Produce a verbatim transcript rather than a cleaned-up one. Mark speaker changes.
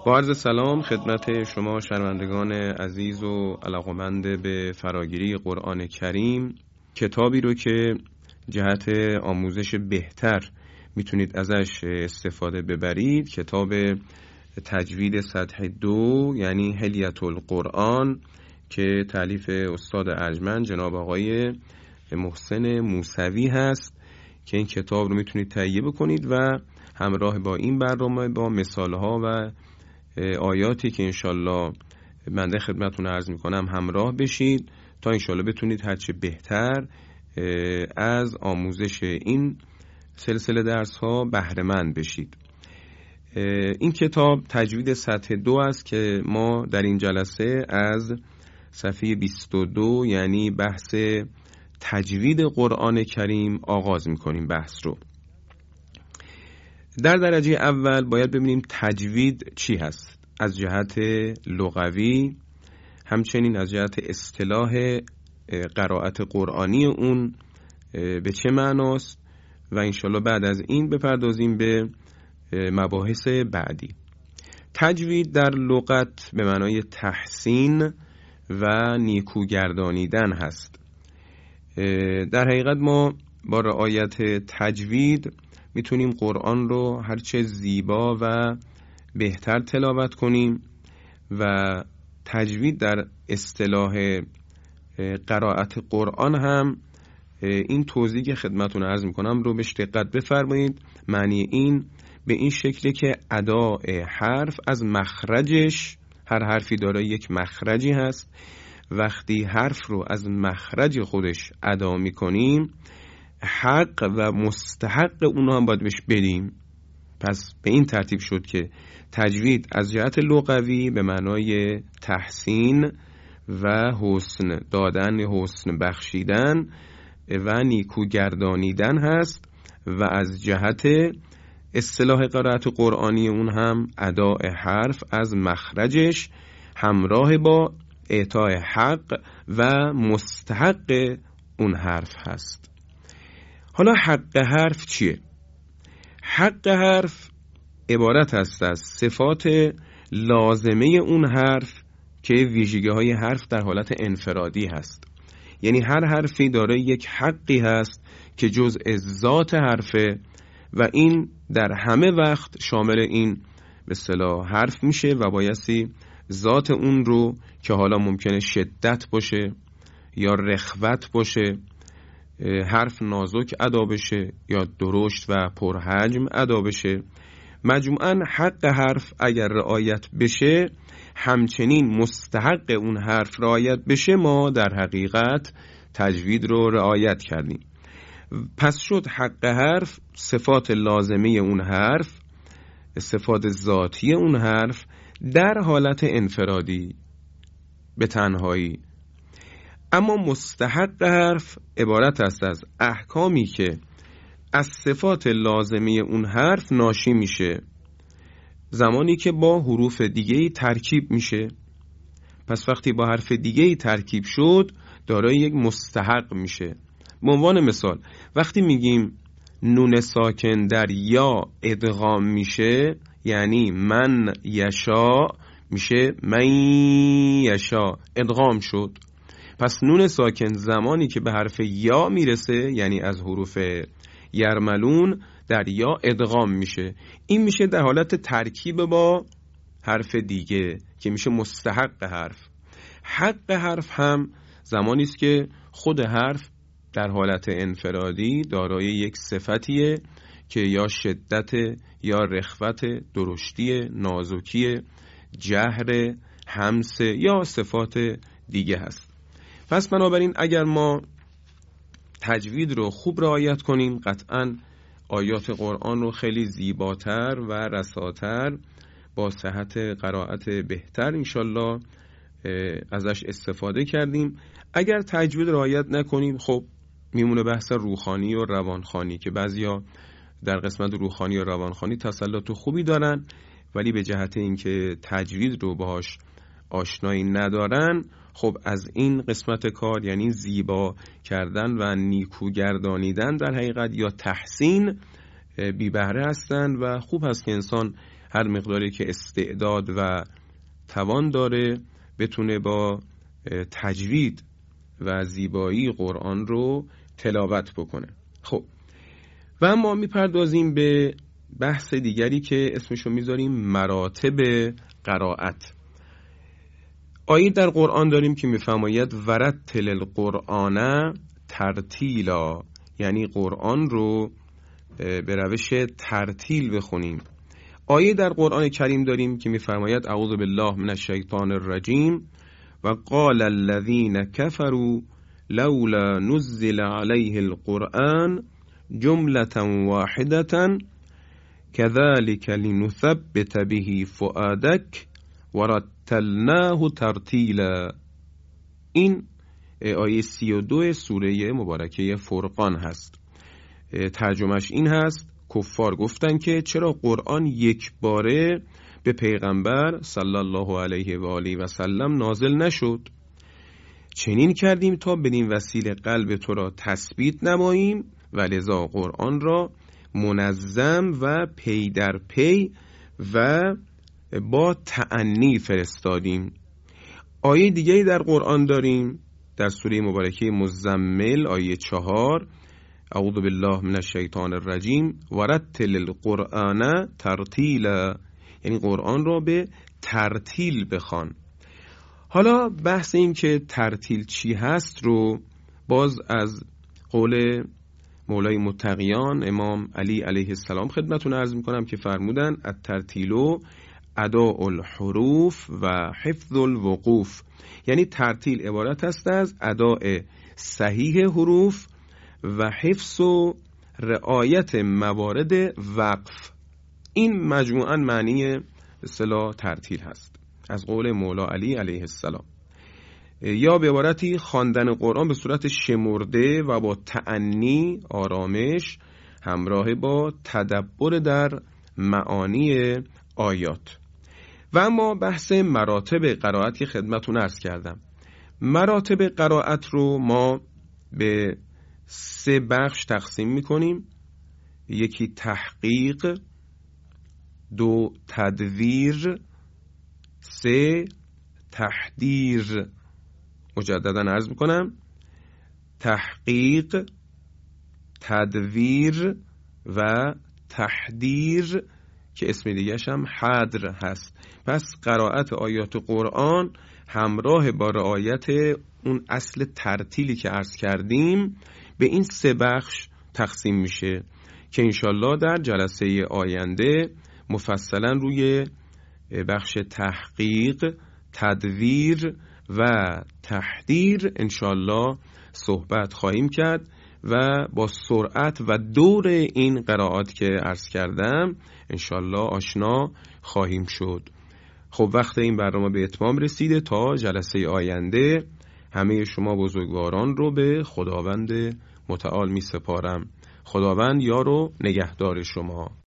Speaker 1: با عرض سلام خدمت شما شنوندگان عزیز و علاقمند به فراگیری قرآن کریم، کتابی رو که جهت آموزش بهتر میتونید ازش استفاده ببرید، کتاب تجوید سطح دو یعنی حلیة القرآن که تالیف استاد ارجمند جناب آقای محسن موسوی هست که این کتاب رو میتونید تهیه بکنید و همراه با این برنامه با مثالها و آیاتی که انشالله بنده خدمتتون عرض میکنم همراه بشید تا انشالله بتونید هرچه بهتر از آموزش این سلسله درس ها بهره مند بشید. این کتاب تجوید سطح دو است که ما در این جلسه از صفحه بیست و دو یعنی بحث تجوید قرآن کریم آغاز میکنیم بحث رو. در درجه اول باید ببینیم تجوید چی هست از جهت لغوی، همچنین از جهت اصطلاح قرائت قرآنی اون به چه معناست و انشالله بعد از این بپردازیم به مباحث بعدی. تجوید در لغت به معنای تحسین و نیکوگردانیدن هست. در حقیقت ما با رعایت تجوید میتونیم قرآن رو هرچه زیبا و بهتر تلاوت کنیم و تجوید در اصطلاح قرائت قرآن هم این توضیحی که خدمتتون عرض میکنم رو بهش دقت بفرمایید. معنی این به این شکله که اداء حرف از مخرجش، هر حرفی داره یک مخرجی هست، وقتی حرف رو از مخرج خودش ادا میکنیم حق و مستحق اونها هم باید بهش بدیم. پس به این ترتیب شد که تجوید از جهت لغوی به معنای تحسین و حسن دادن، حسن بخشیدن و نیکوگردانیدن هست و از جهت اصطلاح قرائت قرآنی اون هم اداء حرف از مخرجش همراه با اعطای حق و مستحق اون حرف هست. حالا حق حرف چیه؟ حق حرف عبارت است از صفات لازمه اون حرف که ویژگی های حرف در حالت انفرادی هست. یعنی هر حرفی داره یک حقی هست که جزء ذات حرفه و این در همه وقت شامل این به اصطلاح حرف میشه و بایستی ذات اون رو که حالا ممکنه شدت باشه یا رخوت باشه، حرف نازک ادا بشه یا درشت و پرحجم ادا بشه، مجموعاً حق حرف اگر رعایت بشه همچنین مستحق اون حرف رعایت بشه، ما در حقیقت تجوید رو رعایت کردیم. پس شد حق حرف صفات لازمه اون حرف، صفات ذاتی اون حرف در حالت انفرادی به تنهایی. اما مستحق حرف عبارت است از احکامی که از صفات لازمه اون حرف ناشی میشه زمانی که با حروف دیگه‌ای ترکیب میشه. پس وقتی با حرف دیگه‌ای ترکیب شد دارای یک مستحق میشه. به عنوان مثال وقتی میگیم نون ساکن در یا ادغام میشه یعنی من یشا میشه من یشا ادغام شد. پس نون ساکن زمانی که به حرف یا میرسه یعنی از حروف یرملون در یا ادغام میشه. این میشه در حالت ترکیب با حرف دیگه که میشه مستحق حرف. حق حرف هم زمانی است که خود حرف در حالت انفرادی دارای یک صفتیه که یا شدت یا رخوت، درشتی، نازکی، جهر، همس یا صفات دیگه هست. پس بنابراین اگر ما تجوید رو خوب رعایت کنیم قطعاً آیات قرآن رو خیلی زیباتر و رساتر با صحت قرائت بهتر انشالله ازش استفاده کردیم. اگر تجوید رعایت نکنیم خب میمونه بحث روحانی و روانخوانی که بعضیا در قسمت روحانی و روانخوانی تسلط خوبی دارن ولی به جهت اینکه تجوید رو باهاش آشنایی ندارن خب از این قسمت کار یعنی زیبا کردن و نیکوگردانیدن در حقیقت یا تحسین بی بهره هستند و خوب هست که انسان هر مقداری که استعداد و توان داره بتونه با تجوید و زیبایی قرآن رو تلاوت بکنه. خب و اما میپردازیم به بحث دیگری که اسمشو میذاریم مراتب قرائت. آیه در قرآن داریم که میفرماید ورتل القرآن ترتیلا، یعنی قرآن رو به روش ترتیل بخونیم. آیه در قرآن کریم داریم که میفرماید اعوذ بالله من الشیطان الرجیم و قال الذين كفروا لولا نزل عليه القرآن جملة واحدة كذلك لنثبت به فؤادك ورتلناه ترتیلا. این آیه سی و دو سوره مبارکه فرقان هست. ترجمهش این هست: کفار گفتن که چرا قرآن یک باره به پیغمبر صلی الله علیه و آله و سلم نازل نشد؟ چنین کردیم تا بدین وسیله قلب تو را تثبیت نماییم و لذا قرآن را منظم و پی در پی و با تأنی فرستادیم. آیه دیگری در قرآن داریم در سوره مبارکه مزمل آیه چهار اعوذ بالله من الشیطان الرجیم ورتل القرآن ترتیلا، یعنی قرآن را به ترتیل بخوان. حالا بحث این که ترتیل چی هست رو باز از قول مولای متقیان امام علی علیه السلام خدمتون عرض میکنم که فرمودن الترتیلو اداء الحروف و حفظ الوقوف، یعنی ترتیل عبارت است از اداء صحیح حروف و حفظ و رعایت موارد وقف. این مجموعاً معنی اصطلاح ترتیل هست از قول مولا علی علیه السلام، یا به عبارتی خواندن قرآن به صورت شمرده و با تأنی آرامش همراه با تدبر در معانی آیات. و اما بحث مراتب قرائت که خدمتون عرض کردم، مراتب قرائت رو ما به سه بخش تقسیم میکنیم: یکی تحقیق، دو تدویر، سه تحدیر. مجددا عرض میکنم: تحقیق، تدویر و تحدیر که اسم دیگه‌ش هم حدر هست. پس قرائت آیات قرآن همراه با رعایت اون اصل ترتیلی که عرض کردیم به این سه بخش تقسیم میشه که انشالله در جلسه آینده مفصلا روی بخش تحقیق، تدویر و تحدیر انشالله صحبت خواهیم کرد و با سرعت و دور این قرائات که عرض کردم انشالله آشنا خواهیم شد. خب وقت این برنامه به اتمام رسیده. تا جلسه آینده همه شما بزرگواران رو به خداوند متعال می سپارم. خداوند یار و نگهدار شما.